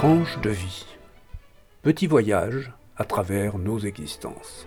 Tranche de vie. Petit voyage à travers nos existences.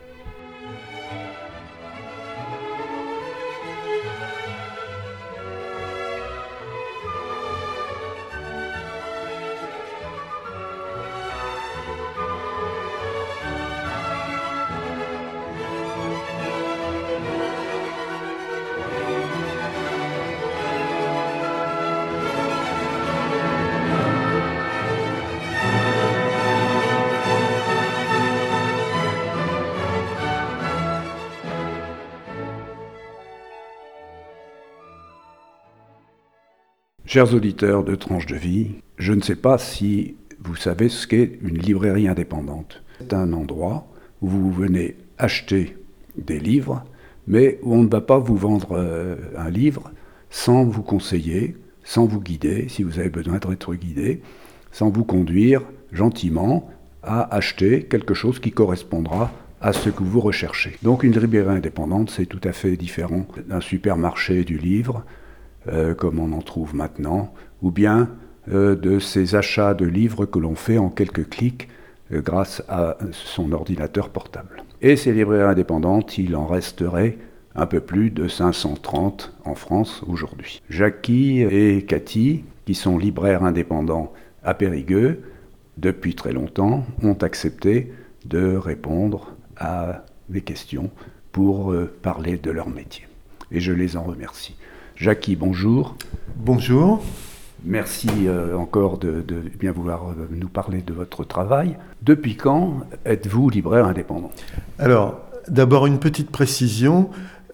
Chers auditeurs de Tranche de vie, je ne sais pas si vous savez ce qu'est une librairie indépendante. C'est un endroit où vous venez acheter des livres, mais où on ne va pas vous vendre un livre sans vous conseiller, sans vous guider, si vous avez besoin d'être guidé, sans vous conduire gentiment à acheter quelque chose qui correspondra à ce que vous recherchez. Donc une librairie indépendante, c'est tout à fait différent d'un supermarché du livre, comme on en trouve maintenant, ou bien de ces achats de livres que l'on fait en quelques clics grâce à son ordinateur portable. Et ces librairies indépendantes, il en resterait un peu plus de 530 en France aujourd'hui. Jackie et Cathy, qui sont libraires indépendants à Périgueux, depuis très longtemps, ont accepté de répondre à des questions pour parler de leur métier. Et je les en remercie. Jackie, bonjour. Bonjour. Merci encore de bien vouloir nous parler de votre travail. Depuis quand êtes-vous libraire indépendant ? Alors, d'abord une petite précision.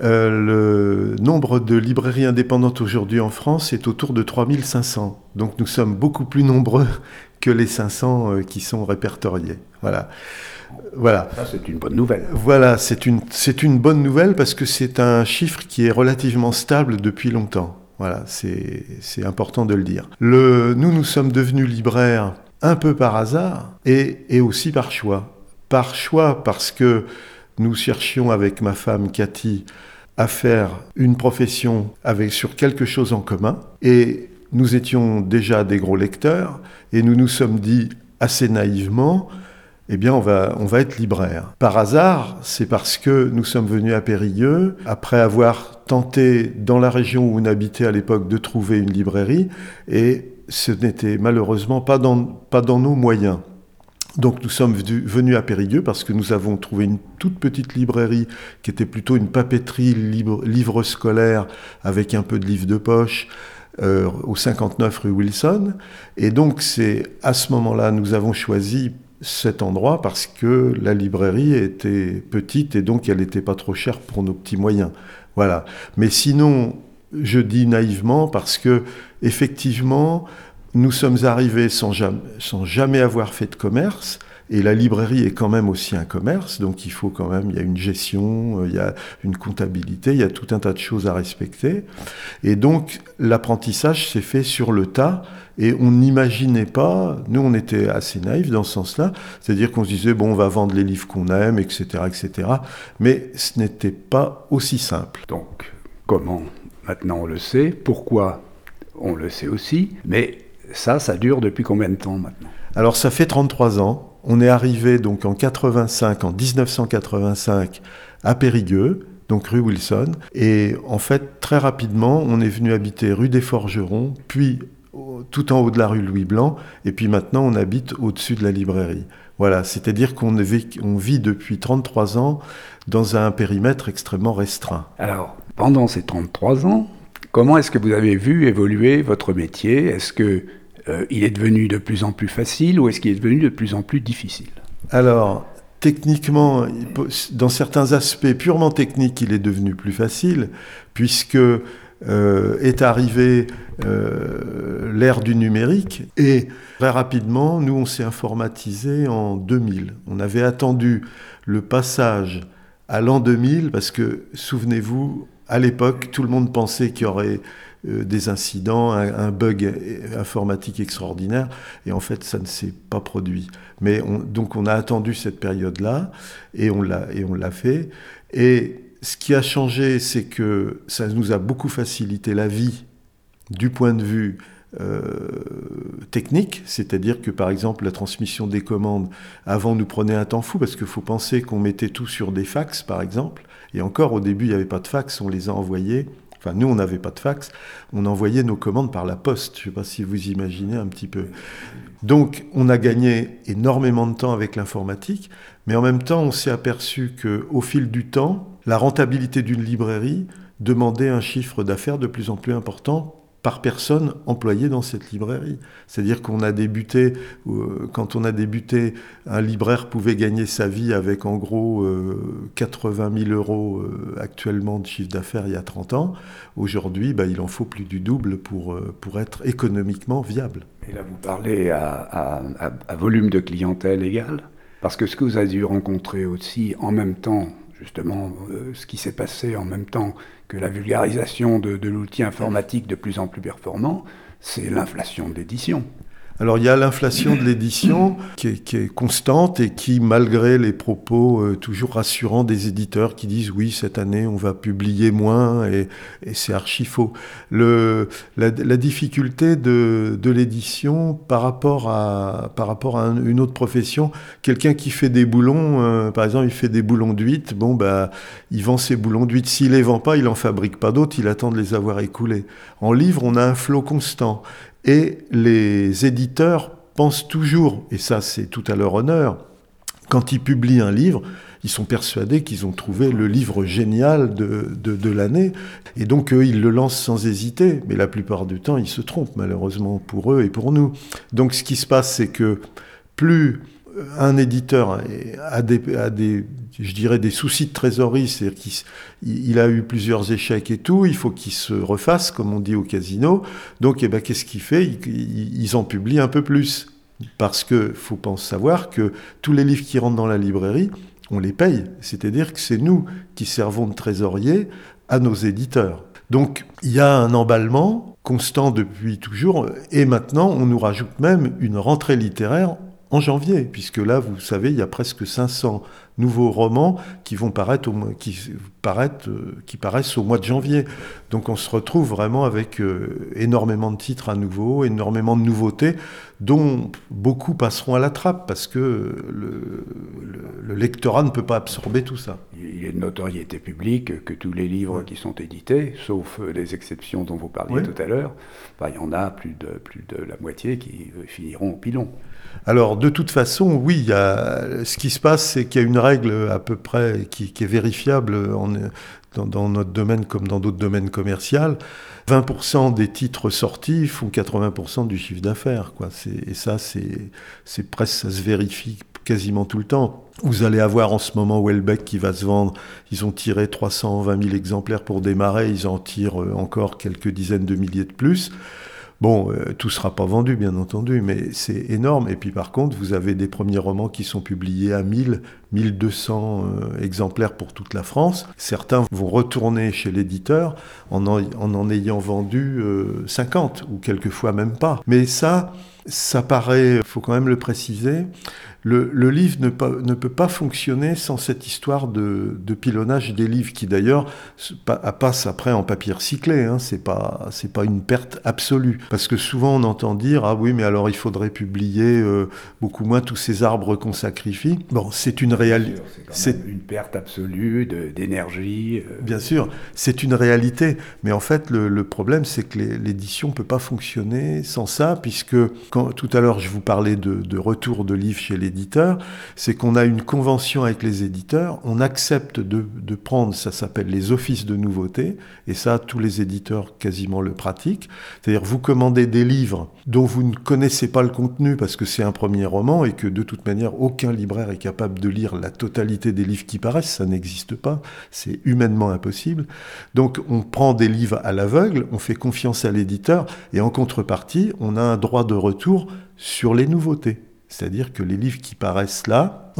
Le nombre de librairies indépendantes aujourd'hui en France est autour de 3500. Donc nous sommes beaucoup plus nombreux que les 500 qui sont répertoriés. Voilà. Ça, c'est une bonne nouvelle. Voilà, c'est une bonne nouvelle parce que c'est un chiffre qui est relativement stable depuis longtemps. Voilà, c'est important de le dire. Nous sommes devenus libraires un peu par hasard et aussi par choix. Par choix parce que nous cherchions avec ma femme Cathy à faire une profession sur quelque chose en commun. Et nous étions déjà des gros lecteurs et nous nous sommes dit assez naïvement, eh bien, on va être libraire. Par hasard, c'est parce que nous sommes venus à Périgueux, après avoir tenté, dans la région où on habitait à l'époque, de trouver une librairie, et ce n'était malheureusement pas dans nos moyens. Donc nous sommes venus à Périgueux parce que nous avons trouvé une toute petite librairie qui était plutôt une papeterie livre scolaire avec un peu de livres de poche, au 59 rue Wilson. Et donc c'est à ce moment-là, nous avons choisi cet endroit parce que la librairie était petite et donc elle n'était pas trop chère pour nos petits moyens. Voilà. Mais sinon, je dis naïvement parce que effectivement, nous sommes arrivés sans jamais avoir fait de commerce. Et la librairie est quand même aussi un commerce, donc il y a une gestion, il y a une comptabilité, il y a tout un tas de choses à respecter. Et donc l'apprentissage s'est fait sur le tas, et on n'imaginait pas, nous on était assez naïfs dans ce sens-là, c'est-à-dire qu'on se disait, bon, on va vendre les livres qu'on aime, etc., etc. Mais ce n'était pas aussi simple. Donc, comment ? Maintenant on le sait, pourquoi ? On le sait aussi, mais ça dure depuis combien de temps maintenant ? Alors ça fait 33 ans. On est arrivé donc en 1985 à Périgueux, donc rue Wilson. Et en fait, très rapidement, on est venu habiter rue des Forgerons, puis tout en haut de la rue Louis Blanc, et puis maintenant on habite au-dessus de la librairie. Voilà, c'est-à-dire qu'on vit depuis 33 ans dans un périmètre extrêmement restreint. Alors, pendant ces 33 ans, comment est-ce que vous avez vu évoluer votre métier ? Est-ce que il est devenu de plus en plus facile ou est-ce qu'il est devenu de plus en plus difficile ? Alors, techniquement, dans certains aspects purement techniques, il est devenu plus facile, puisque est arrivée l'ère du numérique. Et très rapidement, nous, on s'est informatisé en 2000. On avait attendu le passage à l'an 2000, parce que, souvenez-vous, à l'époque, tout le monde pensait qu'il y aurait des incidents, un bug informatique extraordinaire, et en fait ça ne s'est pas produit. Mais donc on a attendu cette période-là, et on l'a fait. Et ce qui a changé, c'est que ça nous a beaucoup facilité la vie du point de vue techniques, c'est-à-dire que par exemple la transmission des commandes avant nous prenait un temps fou parce qu'il faut penser qu'on mettait tout sur des fax par exemple, et encore au début il n'y avait pas de fax, on les a envoyés, enfin nous on n'avait pas de fax, on envoyait nos commandes par la poste, je ne sais pas si vous imaginez un petit peu. Donc on a gagné énormément de temps avec l'informatique, mais en même temps on s'est aperçu qu'au fil du temps, la rentabilité d'une librairie demandait un chiffre d'affaires de plus en plus important par personne employée dans cette librairie. C'est-à-dire qu'on a débuté, quand on a débuté, un libraire pouvait gagner sa vie avec en gros 80 000 euros actuellement de chiffre d'affaires il y a 30 ans. Aujourd'hui, il en faut plus du double pour être économiquement viable. Et là, vous parlez à volume de clientèle égal, parce que ce que vous avez dû rencontrer aussi en même temps, justement, ce qui s'est passé en même temps que la vulgarisation de l'outil informatique de plus en plus performant, c'est l'inflation de l'édition. Alors il y a l'inflation de l'édition qui est constante et qui, malgré les propos toujours rassurants des éditeurs qui disent oui, cette année on va publier moins et c'est archi faux. La difficulté de l'édition par rapport à une autre profession, quelqu'un qui fait des boulons, par exemple il fait des boulons d'huîtres, il vend ses boulons d'huîtres. S'il les vend pas, il en fabrique pas d'autres, il attend de les avoir écoulés. En livre, on a un flot constant. Et les éditeurs pensent toujours, et ça c'est tout à leur honneur, quand ils publient un livre, ils sont persuadés qu'ils ont trouvé le livre génial de l'année, et donc eux, ils le lancent sans hésiter, mais la plupart du temps, ils se trompent, malheureusement, pour eux et pour nous. Donc ce qui se passe, c'est que plus un éditeur a des soucis de trésorerie, c'est-à-dire qu'il a eu plusieurs échecs et tout, il faut qu'il se refasse, comme on dit au casino. Donc, qu'est-ce qu'il fait ? Ils en publient un peu plus. Parce qu'il faut savoir que tous les livres qui rentrent dans la librairie, on les paye. C'est-à-dire que c'est nous qui servons de trésorier à nos éditeurs. Donc, il y a un emballement constant depuis toujours, et maintenant, on nous rajoute même une rentrée littéraire en janvier, puisque là, vous savez, il y a presque 500 nouveaux romans qui paraissent au mois de janvier. Donc on se retrouve vraiment avec énormément de titres à nouveau, énormément de nouveautés, dont beaucoup passeront à la trappe, parce que le lectorat ne peut pas absorber tout ça. Il est de notoriété publique que tous les livres qui sont édités, sauf les exceptions dont vous parliez tout à l'heure, il y en a plus de la moitié qui finiront au pilon. Alors, de toute façon, oui, ce qui se passe, c'est qu'il y a une règle à peu près qui est vérifiable dans notre domaine comme dans d'autres domaines commerciaux. 20% des titres sortis font 80% du chiffre d'affaires, quoi. Et ça, c'est presque, ça se vérifie quasiment tout le temps. Vous allez avoir en ce moment Houellebecq qui va se vendre. Ils ont tiré 320 000 exemplaires pour démarrer. Ils en tirent encore quelques dizaines de milliers de plus. Bon, tout ne sera pas vendu, bien entendu, mais c'est énorme. Et puis par contre, vous avez des premiers romans qui sont publiés à 1000, 1200 exemplaires pour toute la France. Certains vont retourner chez l'éditeur en ayant vendu 50, ou quelquefois même pas. Mais ça paraît, il faut quand même le préciser, le livre ne peut pas fonctionner sans cette histoire de pilonnage des livres, qui d'ailleurs passe après en papier recyclé. C'est pas une perte absolue. Parce que souvent on entend dire « Ah oui, mais alors il faudrait publier beaucoup moins tous ces arbres qu'on sacrifie ». Bon, c'est une réalité. C'est quand même une perte absolue d'énergie. Bien sûr, c'est une réalité. Mais en fait, le problème, c'est que l'édition ne peut pas fonctionner sans ça, puisque tout à l'heure je vous parlais de retour de livres chez l'éditeur, c'est qu'on a une convention avec les éditeurs, on accepte de prendre, ça s'appelle les offices de nouveauté, et ça, tous les éditeurs quasiment le pratiquent. C'est-à-dire, vous commandez des livres dont vous ne connaissez pas le contenu parce que c'est un premier roman et que de toute manière, aucun libraire est capable de lire la totalité des livres qui paraissent, ça n'existe pas, c'est humainement impossible. Donc, on prend des livres à l'aveugle, on fait confiance à l'éditeur, et en contrepartie, on a un droit de retour sur les nouveautés. C'est-à-dire que les livres qui paraissent là,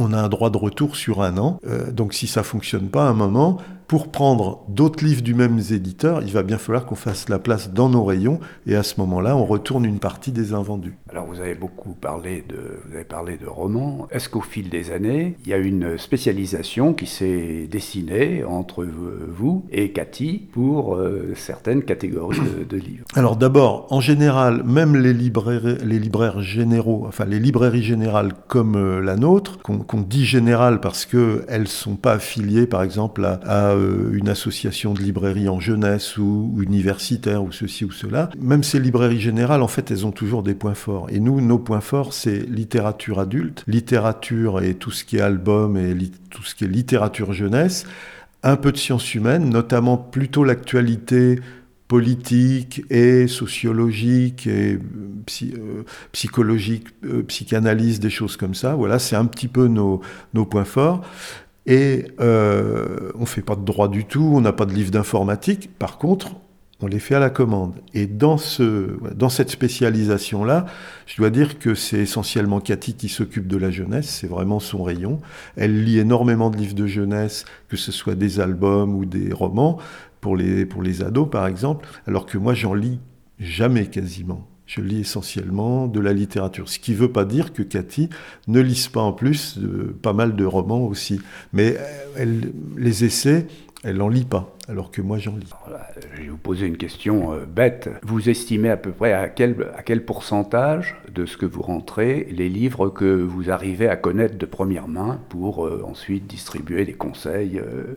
on a un droit de retour sur 1 an. Donc si ça fonctionne pas à un moment, pour prendre d'autres livres du même éditeur, il va bien falloir qu'on fasse la place dans nos rayons, et à ce moment-là, on retourne une partie des invendus. Alors vous avez beaucoup parlé de romans. Est-ce qu'au fil des années, il y a une spécialisation qui s'est dessinée entre vous et Cathy pour certaines catégories de livres? Alors d'abord, en général, même les libraires généraux, enfin les librairies générales comme la nôtre, qu'on dit générales parce qu'elles ne sont pas affiliées par exemple à une association de librairies en jeunesse ou universitaire ou ceci ou cela, même ces librairies générales, en fait, elles ont toujours des points forts. Et nous, nos points forts, c'est littérature adulte, littérature et tout ce qui est album et tout ce qui est littérature jeunesse, un peu de sciences humaines, notamment plutôt l'actualité politique et sociologique et psychologique, psychanalyse, des choses comme ça. Voilà, c'est un petit peu nos points forts. Et on ne fait pas de droit du tout, on n'a pas de livre d'informatique. Par contre, on les fait à la commande. Et dans cette spécialisation-là, je dois dire que c'est essentiellement Cathy qui s'occupe de la jeunesse, c'est vraiment son rayon. Elle lit énormément de livres de jeunesse, que ce soit des albums ou des romans, pour les ados par exemple, alors que moi j'en lis jamais quasiment. Je lis essentiellement de la littérature. Ce qui ne veut pas dire que Cathy ne lise pas en plus pas mal de romans aussi. Mais les essais, elle n'en lit pas, alors que moi j'en lis. Voilà, je vais vous poser une question bête. Vous estimez à peu près à quel pourcentage de ce que vous rentrez les livres que vous arrivez à connaître de première main pour ensuite distribuer des conseils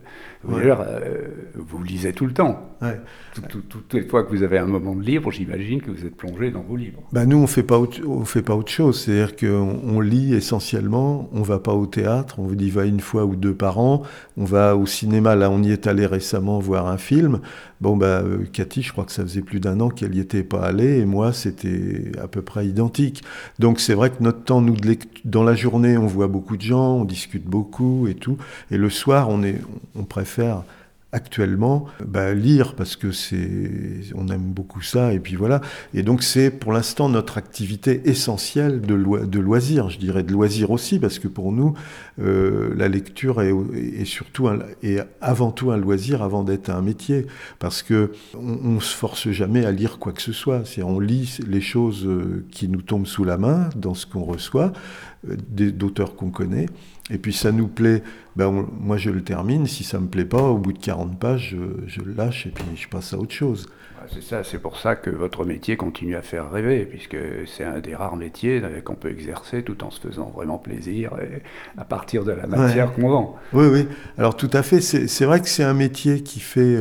vous lisez tout le temps. Ouais. Toutes les fois que vous avez un moment de libre, j'imagine que vous êtes plongé dans vos livres. Nous, on fait pas autre chose. C'est-à-dire qu'on lit essentiellement, on ne va pas au théâtre, on y va 1 fois ou 2 par an, on va au cinéma, là on y est allé récemment voir un film. Cathy, je crois que ça faisait plus d'1 an qu'elle n'y était pas allée, et moi c'était à peu près identique. Donc c'est vrai que notre temps, nous, dans la journée, on voit beaucoup de gens, on discute beaucoup et tout, et le soir, on préfère actuellement lire parce que on aime beaucoup ça, et puis voilà. Et donc c'est pour l'instant notre activité essentielle de loisir, je dirais de loisir aussi, parce que pour nous la lecture est surtout et avant tout un loisir avant d'être un métier, parce que on se force jamais à lire quoi que ce soit. On lit les choses qui nous tombent sous la main dans ce qu'on reçoit d'auteurs qu'on connaît, et puis ça nous plaît, moi je le termine. Si ça me plaît pas, au bout de 40 pages, je le lâche et puis je passe à autre chose. C'est ça, c'est pour ça que votre métier continue à faire rêver, puisque c'est un des rares métiers qu'on peut exercer tout en se faisant vraiment plaisir et à partir de la matière qu'on vend. Oui. Alors tout à fait, c'est vrai que c'est un métier qui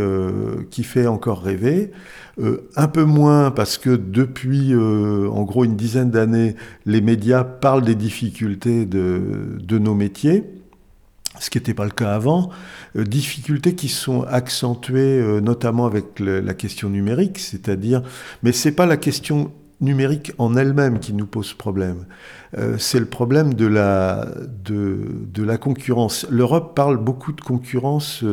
fait encore rêver. Un peu moins parce que depuis en gros une dizaine d'années, les médias parlent des difficultés de nos métiers, ce qui n'était pas le cas avant. Difficultés qui sont accentuées notamment avec la question numérique, mais c'est pas la question numérique en elle-même qui nous pose problème. C'est le problème de la concurrence. L'Europe parle beaucoup de concurrence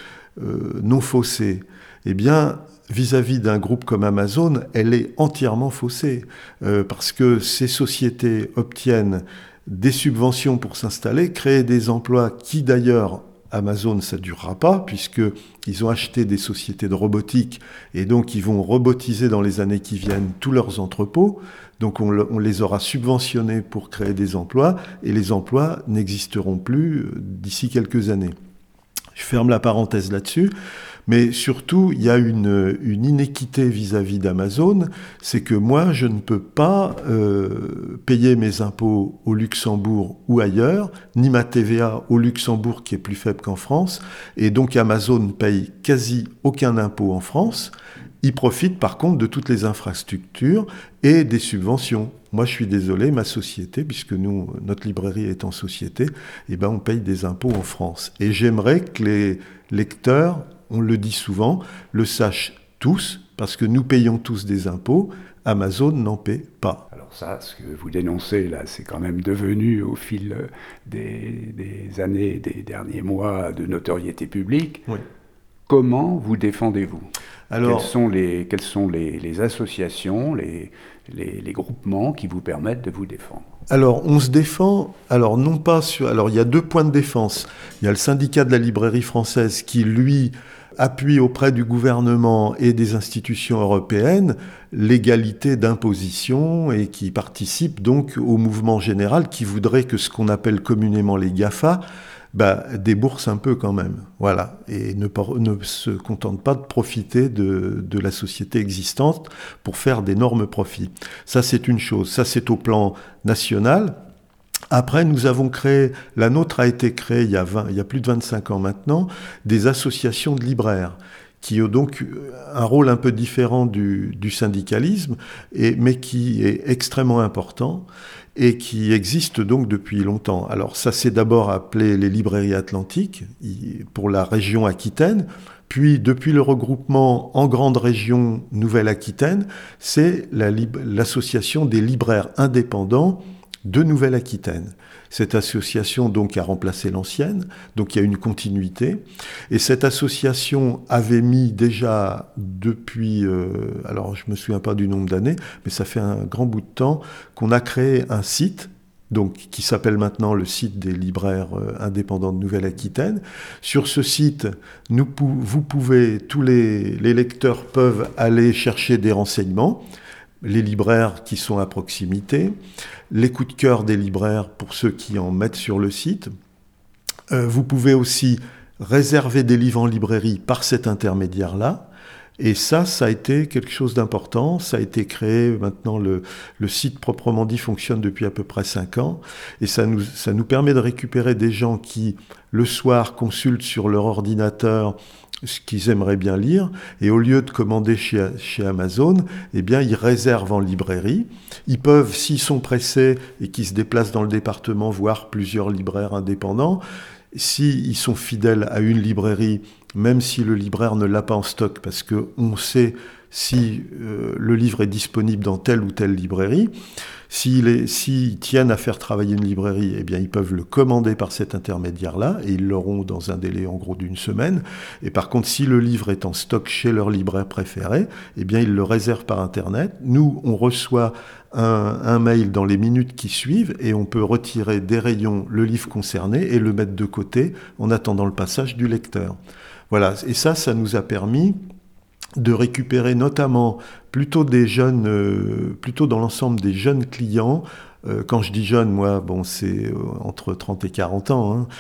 non faussée. Eh bien, vis-à-vis d'un groupe comme Amazon, elle est entièrement faussée, parce que ces sociétés obtiennent des subventions pour s'installer, créer des emplois qui d'ailleurs, Amazon, ça ne durera pas, puisqu'ils ont acheté des sociétés de robotique, et donc ils vont robotiser dans les années qui viennent tous leurs entrepôts. Donc on les aura subventionnés pour créer des emplois, et les emplois n'existeront plus d'ici quelques années. Je ferme la parenthèse là-dessus. Mais surtout, il y a une inéquité vis-à-vis d'Amazon, c'est que moi, je ne peux pas payer mes impôts au Luxembourg ou ailleurs, ni ma TVA au Luxembourg qui est plus faible qu'en France, et donc Amazon ne paye quasi aucun impôt en France. Il profite par contre de toutes les infrastructures et des subventions. Moi, je suis désolé, ma société, puisque notre librairie est en société, on paye des impôts en France. Et j'aimerais que les lecteurs, on le dit souvent, le sachent tous, parce que nous payons tous des impôts, Amazon n'en paie pas. Alors ça, ce que vous dénoncez là, c'est quand même devenu au fil des années, des derniers mois de notoriété publique. Oui. Comment vous défendez-vous ? Alors, quelles sont les associations, les groupements qui vous permettent de vous défendre ? Alors, on se défend, alors non pas sur... Alors, il y a 2 points de défense. Il y a le syndicat de la librairie française qui, lui, appuie auprès du gouvernement et des institutions européennes l'égalité d'imposition et qui participe donc au mouvement général qui voudrait que ce qu'on appelle communément les GAFA déboursent un peu quand même. Voilà. Et ne se contentent pas de profiter de la société existante pour faire d'énormes profits. Ça, c'est une chose. Ça, c'est au plan national. Après, nous avons créé, la nôtre a été créée il y a plus de 25 ans maintenant, des associations de libraires, qui ont donc un rôle un peu différent du syndicalisme, mais qui est extrêmement important et qui existe donc depuis longtemps. Alors ça s'est d'abord appelé les librairies atlantiques pour la région Aquitaine, puis depuis le regroupement en grande région Nouvelle-Aquitaine, c'est l'association des libraires indépendants de Nouvelle-Aquitaine. Cette association donc a remplacé l'ancienne, donc il y a une continuité. Et cette association avait mis déjà depuis, alors je me souviens pas du nombre d'années, mais ça fait un grand bout de temps qu'on a créé un site, donc qui s'appelle maintenant le site des libraires indépendants de Nouvelle-Aquitaine. Sur ce site, tous les lecteurs peuvent aller chercher des renseignements. Les libraires qui sont à proximité, les coups de cœur des libraires pour ceux qui en mettent sur le site. Vous pouvez aussi réserver des livres en librairie par cet intermédiaire-là. Et ça a été quelque chose d'important. Ça a été créé, maintenant le site proprement dit fonctionne depuis à peu près 5 ans. Et ça nous permet de récupérer des gens qui, le soir, consultent sur leur ordinateur ce qu'ils aimeraient bien lire, et au lieu de commander chez Amazon, eh bien, ils réservent en librairie. Ils peuvent, s'ils sont pressés et qu'ils se déplacent dans le département, voir plusieurs libraires indépendants. S'ils sont fidèles à une librairie, même si le libraire ne l'a pas en stock, parce qu'on sait si le livre est disponible dans telle ou telle librairie, s'ils tiennent à faire travailler une librairie, eh bien, ils peuvent le commander par cet intermédiaire-là, et ils l'auront dans un délai en gros d'1 semaine. Et par contre, si le livre est en stock chez leur libraire préféré, eh bien, ils le réservent par Internet. Nous, on reçoit un mail dans les minutes qui suivent, et on peut retirer des rayons le livre concerné et le mettre de côté en attendant le passage du lecteur. Voilà. Et ça nous a permis de récupérer notamment plutôt des jeunes, plutôt dans l'ensemble des jeunes clients. Quand je dis jeunes, moi, c'est entre 30 et 40 ans, hein,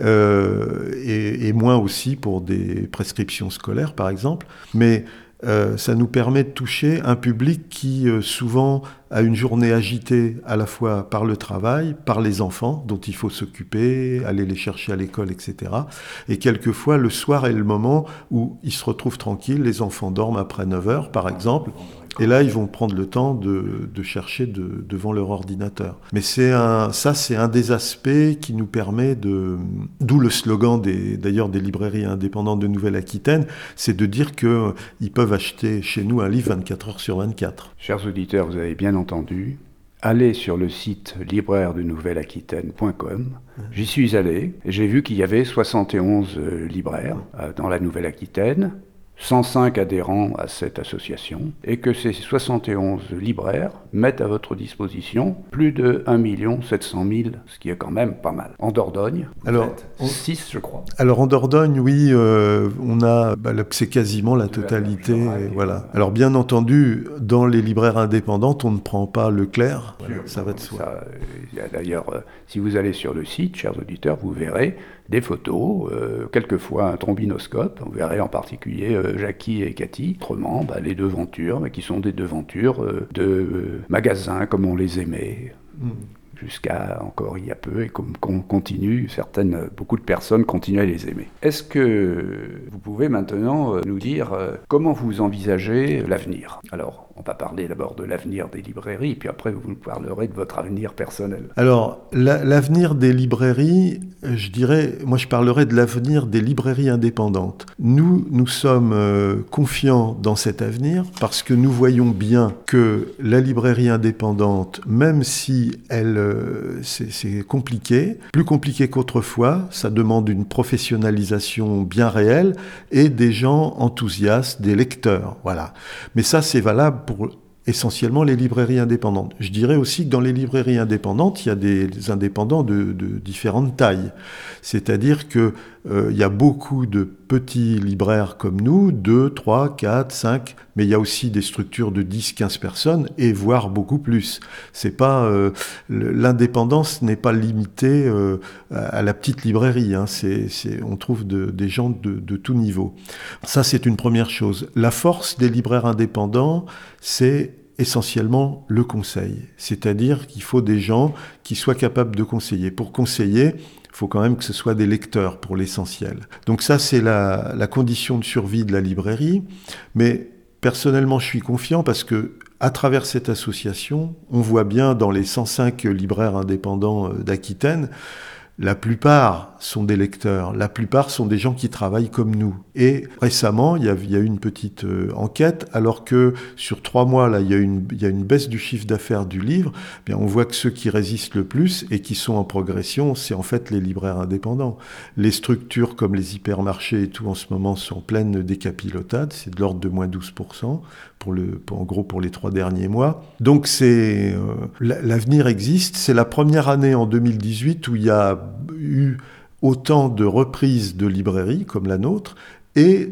et moins aussi pour des prescriptions scolaires, par exemple. Mais ça nous permet de toucher un public qui souvent a une journée agitée à la fois par le travail, par les enfants dont il faut s'occuper, aller les chercher à l'école, etc. Et quelquefois, le soir est le moment où ils se retrouvent tranquilles, les enfants dorment après 9h par exemple, et là ils vont prendre le temps de chercher devant leur ordinateur. Mais c'est un des aspects qui nous permet d'où le slogan d'ailleurs des librairies indépendantes de Nouvelle-Aquitaine, c'est de dire qu'ils peuvent acheter chez nous un livre 24 heures sur 24. Chers auditeurs, vous avez bien entendu, allez sur le site libraire-de-Nouvelle-Aquitaine.com. J'y suis allé et j'ai vu qu'il y avait 71 libraires dans la Nouvelle-Aquitaine, 105 adhérents à cette association, et que ces 71 libraires mettent à votre disposition plus de 1 700 000, ce qui est quand même pas mal. En Dordogne, alors, 6 je crois. Alors en Dordogne, oui, on a, c'est quasiment la totalité. Voilà. Alors bien entendu, dans les libraires indépendantes, on ne prend pas Leclerc, voilà, ça va de soi. D'ailleurs, si vous allez sur le site, chers auditeurs, vous verrez des photos, quelquefois un trombinoscope, vous verrez en particulier Jackie et Cathy, autrement les devantures, qui sont des devantures de magasins comme on les aimait, jusqu'à encore il y a peu, et qu'on continue, beaucoup de personnes continuent à les aimer. Est-ce que vous pouvez maintenant nous dire comment vous envisagez l'avenir ? Alors, on va parler d'abord de l'avenir des librairies, puis après vous nous parlerez de votre avenir personnel. Alors, l'avenir des librairies, je parlerai de l'avenir des librairies indépendantes. Nous sommes confiants dans cet avenir parce que nous voyons bien que la librairie indépendante, même si c'est compliqué, plus compliqué qu'autrefois, ça demande une professionnalisation bien réelle et des gens enthousiastes, des lecteurs, voilà. Mais ça, c'est valable pour essentiellement les librairies indépendantes. Je dirais aussi que dans les librairies indépendantes, il y a des indépendants de différentes tailles. C'est-à-dire que il y a beaucoup de petits libraires comme nous, 2, 3, 4, 5, mais il y a aussi des structures de 10, 15 personnes, et voire beaucoup plus. C'est pas, l'indépendance n'est pas limitée à la petite librairie. Hein. On trouve des gens de tout niveau. Ça, c'est une première chose. La force des libraires indépendants, c'est essentiellement le conseil. C'est-à-dire qu'il faut des gens qui soient capables de conseiller. Pour conseiller, il faut quand même que ce soit des lecteurs pour l'essentiel. Donc ça, c'est la condition de survie de la librairie. Mais personnellement, je suis confiant parce que à travers cette association, on voit bien dans les 105 libraires indépendants d'Aquitaine, la plupart sont des lecteurs, la plupart sont des gens qui travaillent comme nous. Et récemment, il y a eu une petite enquête, alors que sur 3 mois, là, il y a une baisse du chiffre d'affaires du livre, eh bien, on voit que ceux qui résistent le plus et qui sont en progression, c'est en fait les libraires indépendants. Les structures comme les hypermarchés et tout en ce moment sont pleines décapilotades, c'est de l'ordre de moins 12%. En gros pour les 3 derniers mois. Donc l'avenir existe. C'est la première année en 2018 où il y a eu autant de reprises de librairies comme la nôtre et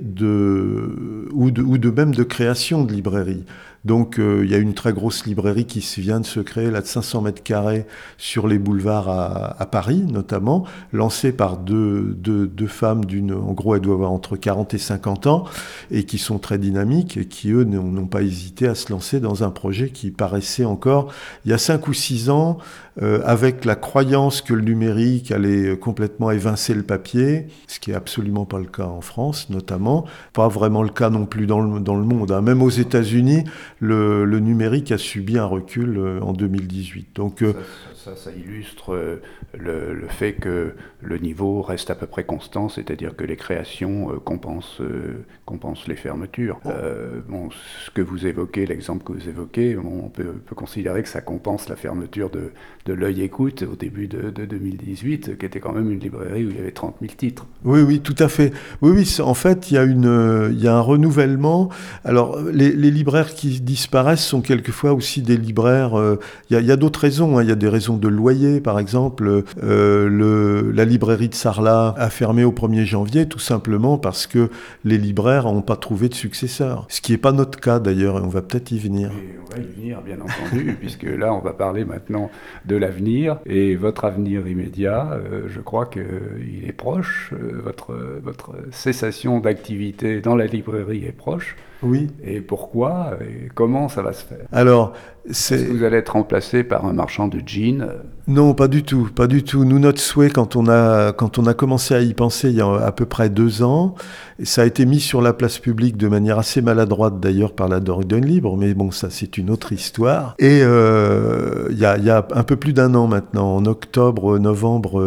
ou même de création de librairies. Donc il y a une très grosse librairie qui vient de se créer là de 500 mètres carrés sur les boulevards à Paris notamment, lancée par deux femmes en gros elles doivent avoir entre 40 et 50 ans et qui sont très dynamiques et qui eux n'ont pas hésité à se lancer dans un projet qui paraissait encore il y a 5 ou 6 ans avec la croyance que le numérique allait complètement évincer le papier, ce qui est absolument pas le cas en France notamment, pas vraiment le cas non plus dans le monde, hein. Même aux États-Unis, le numérique a subi un recul en 2018. Donc, ça illustre le fait que le niveau reste à peu près constant, c'est-à-dire que les créations compensent les fermetures. Ce que vous évoquez, l'exemple que vous évoquez, on peut considérer que ça compense la fermeture de l'Œil Écoute au début de 2018, qui était quand même une librairie où il y avait 30 000 titres. Oui, tout à fait. Oui, en fait, il y a un renouvellement. Alors, les libraires qui disparaissent sont quelquefois aussi des libraires... Il y a d'autres raisons, hein. Il y a des raisons de loyer, par exemple. La librairie de Sarlat a fermé au 1er janvier, tout simplement parce que les libraires n'ont pas trouvé de successeur. Ce qui n'est pas notre cas, d'ailleurs, et on va peut-être y venir. Et on va y venir, bien entendu, puisque là, on va parler maintenant de l'avenir. Et votre avenir immédiat, je crois qu'il est proche. Votre cessation d'activité dans la librairie est proche. Oui. Et pourquoi et comment ça va se faire? Alors, est-ce que vous allez être remplacé par un marchand de jeans? Non, pas du tout, pas du tout. Nous, notre souhait, quand on a commencé à y penser il y a à peu près 2 ans, ça a été mis sur la place publique de manière assez maladroite d'ailleurs par la Dordogne Libre, mais bon, ça c'est une autre histoire. Et il y a un peu plus d'1 an maintenant, en novembre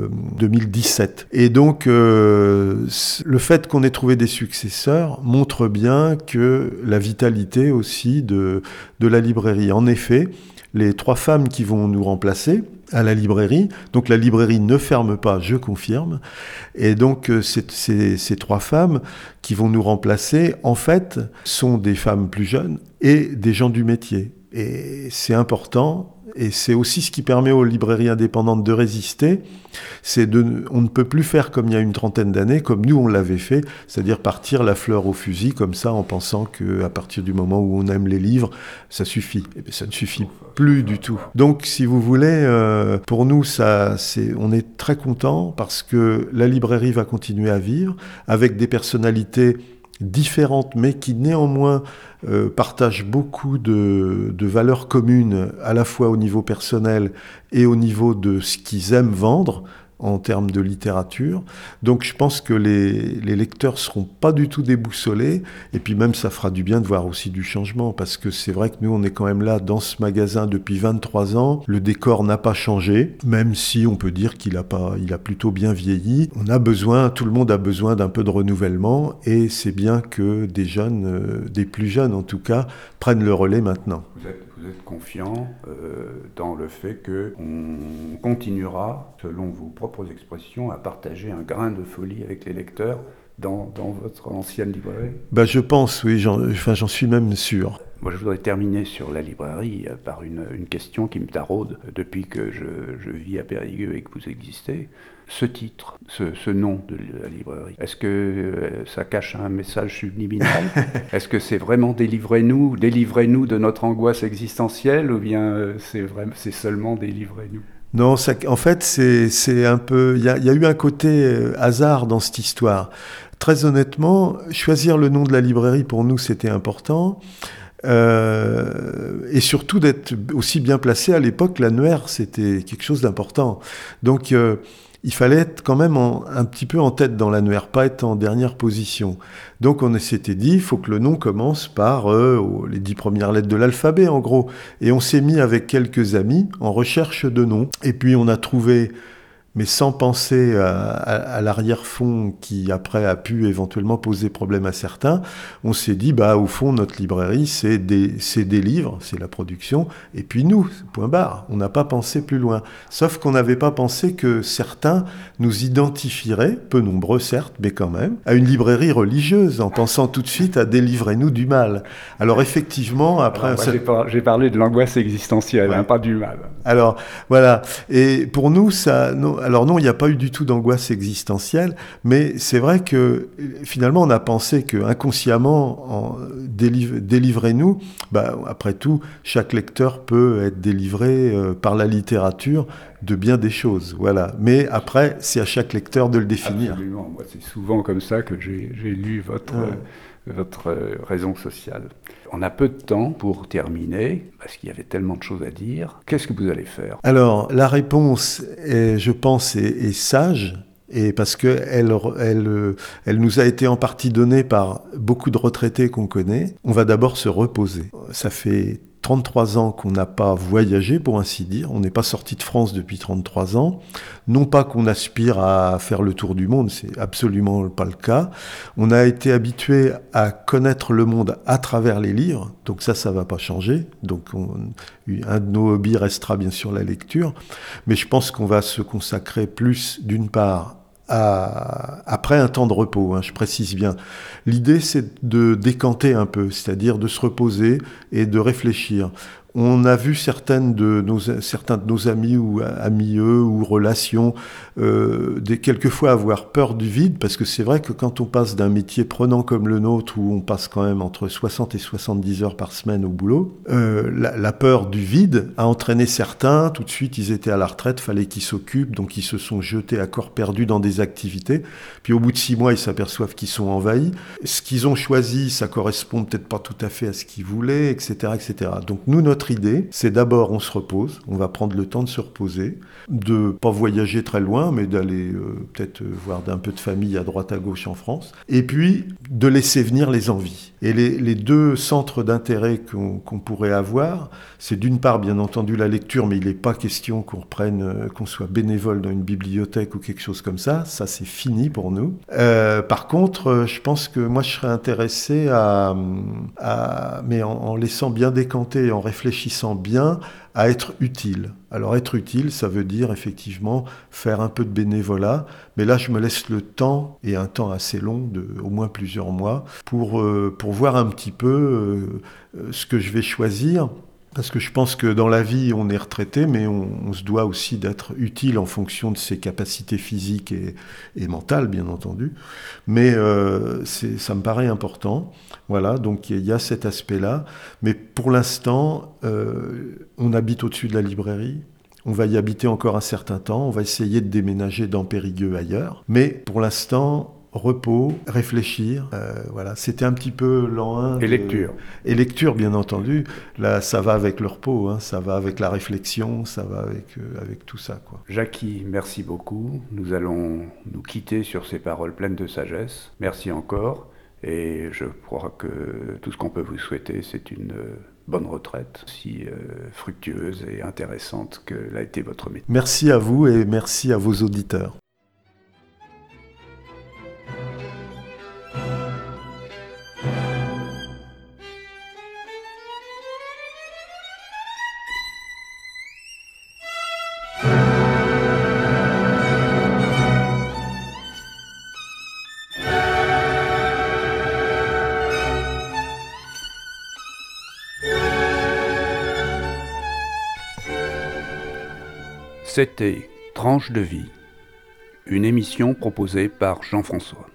2017. Et donc, le fait qu'on ait trouvé des successeurs montre bien que la vitalité aussi de la librairie. En effet, les 3 femmes qui vont nous remplacer à la librairie, donc la librairie ne ferme pas, je confirme, et donc ces 3 femmes qui vont nous remplacer, en fait, sont des femmes plus jeunes et des gens du métier. Et c'est important. Et c'est aussi ce qui permet aux librairies indépendantes de résister. On ne peut plus faire comme il y a une 30aine d'années, comme nous on l'avait fait, c'est-à-dire partir la fleur au fusil comme ça en pensant qu'à partir du moment où on aime les livres, ça suffit. Et bien, ça ne suffit plus du tout. Donc si vous voulez, pour nous, on est très contents parce que la librairie va continuer à vivre avec des personnalités différentes, mais qui néanmoins partagent beaucoup de valeurs communes, à la fois au niveau personnel et au niveau de ce qu'ils aiment vendre en termes de littérature. Donc je pense que les lecteurs seront pas du tout déboussolés, et puis même ça fera du bien de voir aussi du changement, parce que c'est vrai que nous on est quand même là dans ce magasin depuis 23 ans, le décor n'a pas changé, même si on peut dire il a plutôt bien vieilli. Tout le monde a besoin d'un peu de renouvellement, et c'est bien que des jeunes, des plus jeunes en tout cas, prennent le relais maintenant. Vous êtes confiant dans le fait qu'on continuera, selon vos propres expressions, à partager un grain de folie avec les lecteurs dans votre ancienne librairie? Je pense, oui, j'en suis même sûr. Moi, je voudrais terminer sur la librairie par une question qui me taraude depuis que je vis à Périgueux et que vous existez. Ce titre, ce nom de la librairie, est-ce que ça cache un message subliminal? Est-ce que c'est vraiment délivrez-nous de notre angoisse existentielle, ou bien c'est seulement délivrez-nous? Non, en fait, c'est un peu... Il y a eu un côté hasard dans cette histoire. Très honnêtement, choisir le nom de la librairie, pour nous, c'était important. Et surtout d'être aussi bien placé. À l'époque, l'annuaire, c'était quelque chose d'important. Donc, il fallait être quand même un petit peu en tête dans l'annuaire, pas être en dernière position. Donc on s'était dit, il faut que le nom commence par les 10 premières lettres de l'alphabet, en gros. Et on s'est mis avec quelques amis en recherche de noms. Et puis on a trouvé, mais sans penser à l'arrière-fond qui après a pu éventuellement poser problème à certains, on s'est dit, au fond, notre librairie, c'est des livres, c'est la production, et puis nous, point barre. On n'a pas pensé plus loin. Sauf qu'on n'avait pas pensé que certains nous identifieraient, peu nombreux certes, mais quand même, à une librairie religieuse, en pensant tout de suite à Délivrez-nous du mal. Alors effectivement, après... J'ai parlé de l'angoisse existentielle, ouais. Pas du mal. Alors, voilà. Et pour nous, alors non, il n'y a pas eu du tout d'angoisse existentielle, mais c'est vrai que finalement, on a pensé que inconsciemment, délivrez-nous, après tout, chaque lecteur peut être délivré par la littérature de bien des choses, voilà. Mais après, c'est à chaque lecteur de le définir. Absolument. Moi, c'est souvent comme ça que j'ai lu votre raison sociale. On a peu de temps pour terminer, parce qu'il y avait tellement de choses à dire. Qu'est-ce que vous allez faire? Alors, la réponse, je pense, est sage, et parce qu'elle nous a été en partie donnée par beaucoup de retraités qu'on connaît. On va d'abord se reposer. Ça fait 33 ans qu'on n'a pas voyagé, pour ainsi dire. On n'est pas sorti de France depuis 33 ans. Non pas qu'on aspire à faire le tour du monde, c'est absolument pas le cas. On a été habitué à connaître le monde à travers les livres, donc ça va pas changer. Donc un de nos hobbies restera bien sûr la lecture, mais je pense qu'on va se consacrer plus, d'une part, après un temps de repos, je précise bien. L'idée, c'est de décanter un peu, c'est-à-dire de se reposer et de réfléchir. On a vu certains de nos amis ou amis ou relations quelquefois avoir peur du vide, parce que c'est vrai que quand on passe d'un métier prenant comme le nôtre, où on passe quand même entre 60 et 70 heures par semaine au boulot, la peur du vide a entraîné certains. Tout de suite, ils étaient à la retraite, fallait qu'ils s'occupent, donc ils se sont jetés à corps perdu dans des activités. Puis au bout de 6 mois, ils s'aperçoivent qu'ils sont envahis. Ce qu'ils ont choisi, ça correspond peut-être pas tout à fait à ce qu'ils voulaient, etc., etc. Donc nous, notre idée, c'est d'abord on se repose, on va prendre le temps de se reposer, de pas voyager très loin, mais d'aller peut-être voir un peu de famille à droite à gauche en France, et puis de laisser venir les envies. Et les deux centres d'intérêt qu'on pourrait avoir, c'est d'une part bien entendu la lecture, mais il n'est pas question qu'on soit bénévole dans une bibliothèque ou quelque chose comme ça c'est fini pour nous. Par contre, je pense que moi je serais intéressé mais en laissant bien décanter, en réfléchissant bien, à être utile. Alors être utile, ça veut dire effectivement faire un peu de bénévolat, mais là je me laisse le temps, et un temps assez long, au moins plusieurs mois, pour voir un petit peu ce que je vais choisir. Parce que je pense que dans la vie, on est retraité, mais on se doit aussi d'être utile en fonction de ses capacités physiques et mentales, bien entendu. Mais ça me paraît important. Voilà, donc il y a cet aspect-là. Mais pour l'instant, on habite au-dessus de la librairie. On va y habiter encore un certain temps. On va essayer de déménager dans Périgueux ailleurs. Mais pour l'instant, repos, réfléchir, voilà, c'était un petit peu l'an 1. Et lecture. Et lecture, bien entendu. Là, ça va avec le repos, ça va avec la réflexion, ça va avec tout ça, quoi. Jackie, merci beaucoup. Nous allons nous quitter sur ces paroles pleines de sagesse. Merci encore. Et je crois que tout ce qu'on peut vous souhaiter, c'est une bonne retraite, si fructueuse et intéressante que l'a été votre métier. Merci à vous et merci à vos auditeurs. C'était Tranche de vie, une émission proposée par Jean-François.